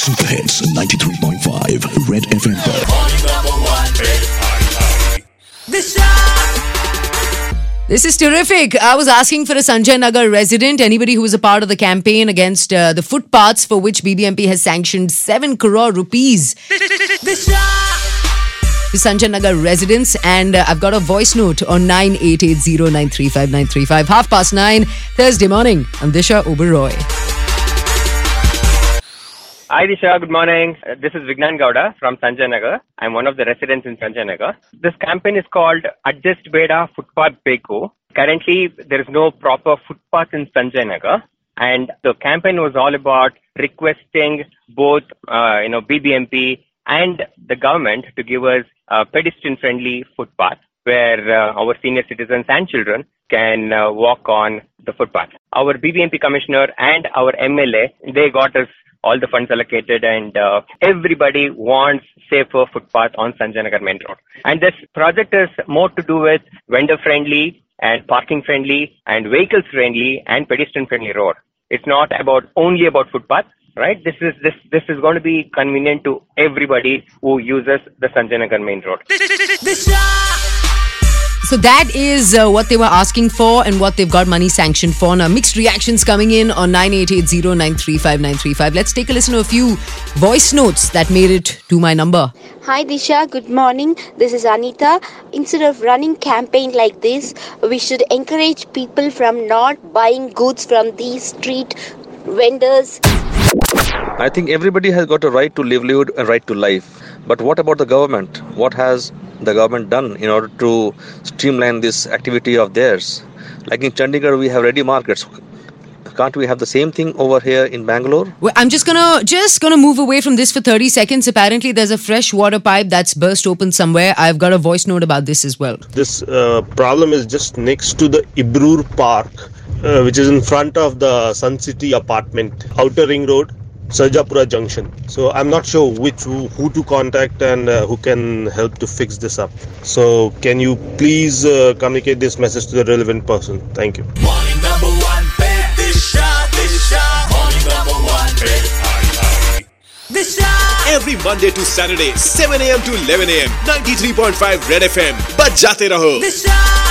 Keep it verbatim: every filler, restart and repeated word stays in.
Super Hits ninety-three point five Red F M पर This is terrific. I was asking for a Sanjay Nagar resident, anybody who was a part of the campaign against uh, the footpaths for which B B M P has sanctioned seven crore rupees. To Sanjay Nagar residents, and uh, I've got a voice note on nine eight eight zero nine three five nine three five. Half past nine, Thursday morning. I'm Disha Oberoi. Hi Disha, good morning. Uh, this is Vignan Gowda from Sanjay Nagar. I'm one of the residents in Sanjay Nagar. This campaign is called Adjust Beda Footpath Beko. Currently, there is no proper footpath in Sanjay Nagar. And the campaign was all about requesting both, uh, you know, B B M P and the government to give us a pedestrian-friendly footpath where uh, our senior citizens and children can uh, walk on the footpath. Our B B M P commissioner and our M L A, they got us all the funds allocated, and uh, everybody wants safer footpath on Sanjay Nagar Main Road. And this project is more to do with vendor-friendly and parking-friendly and vehicle-friendly and pedestrian-friendly road. It's not about only about footpath, right? This is this this is going to be convenient to everybody who uses the Sanjay Nagar Main Road. So that is uh, what they were asking for and what they've got money sanctioned for. Now, mixed reactions coming in on nine eight eight zero nine three five nine three five. Let's take a listen to a few voice notes that made it to my number. Hi Disha, good morning. This is Anita. Instead of running campaign like this, we should encourage people from not buying goods from these street vendors. I think everybody has got a right to livelihood and right to life. But what about the government? What has the government done in order to streamline this activity of theirs? Like in Chandigarh, we have ready markets. Can't we have the same thing over here in Bangalore? Well, I'm just gonna just gonna move away from this for thirty seconds. Apparently, there's a fresh water pipe that's burst open somewhere. I've got a voice note about this as well. This uh, problem is just next to the Ibrur Park, uh, which is in front of the Sun City apartment, Outer Ring Road, Sarjapura Junction. So I'm not sure which who, who to contact and uh, who can help to fix this up. So can you please uh, communicate this message to the relevant person? Thank you. Morning number one, babe, Disha, Disha. Morning number one, babe, Disha. Every Monday to Saturday, seven a.m. to eleven a.m. ninety-three point five Red F M. Baj jate raho. Disha.